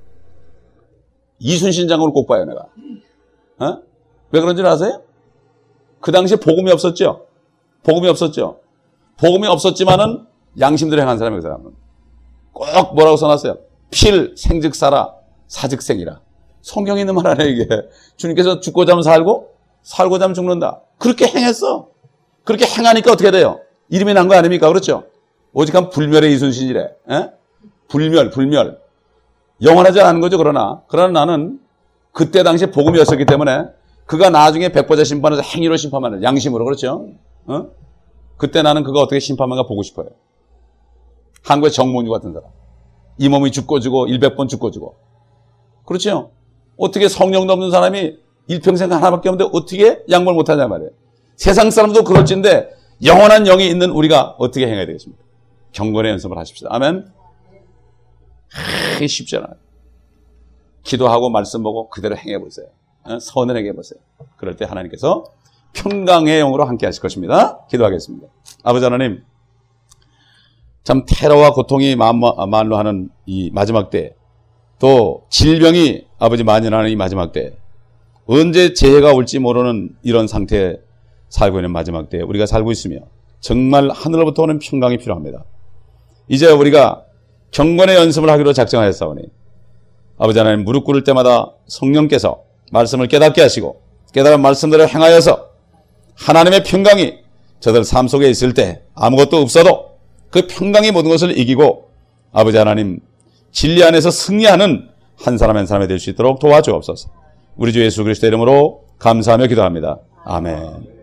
이순신 장군을 꼭 봐요, 내가. 어? 왜 그런지 아세요? 그 당시에 복음이 없었죠? 복음이 없었죠? 복음이 없었지만은 양심대로 행한 사람이에요, 그 사람은. 꼭 뭐라고 써놨어요? 필, 생즉사라, 사즉생이라. 성경에 있는 말 아니에요, 이게. 주님께서 죽고자 하면 살고, 살고자 하면 죽는다. 그렇게 행했어. 그렇게 행하니까 어떻게 돼요? 이름이 난 거 아닙니까? 그렇죠? 오직한 불멸의 이순신이래. 에? 불멸, 불멸. 영원하지 않은 거죠, 그러나. 그러나 나는 그때 당시에 복음이었었기 때문에 그가 나중에 백보자 심판에서 행위로 심판하는, 양심으로, 그렇죠? 어? 그때 나는 그가 어떻게 심판하는가 보고 싶어요. 한국의 정몽주 같은 사람. 이 몸이 죽고 지고 일백 번 죽고 지고. 그렇죠? 어떻게 성령도 없는 사람이 일평생 하나밖에 없는데 어떻게 양보를 못하냐 말이에요. 세상 사람도 그럴진데 영원한 영이 있는 우리가 어떻게 행해야 되겠습니까? 경건의 연습을 하십시다. 아멘. 하, 쉽지 않아요. 기도하고 말씀 보고 그대로 행해보세요. 선을 행해보세요. 그럴 때 하나님께서 평강의 영으로 함께 하실 것입니다. 기도하겠습니다. 아버지 하나님, 참 테러와 고통이 만로 하는 이 마지막 때, 또 질병이 아버지 만연하는 이 마지막 때, 언제 재해가 올지 모르는 이런 상태에 살고 있는 마지막 때에 우리가 살고 있으며 정말 하늘로부터 오는 평강이 필요합니다. 이제 우리가 경건의 연습을 하기로 작정하였사오니 아버지 하나님, 무릎 꿇을 때마다 성령께서 말씀을 깨닫게 하시고 깨달은 말씀대로 행하여서 하나님의 평강이 저들 삶 속에 있을 때 아무것도 없어도 그 평강이 모든 것을 이기고 아버지 하나님, 진리 안에서 승리하는 한 사람 한 사람이 될 수 있도록 도와주옵소서. 우리 주 예수 그리스도의 이름으로 감사하며 기도합니다. 아멘.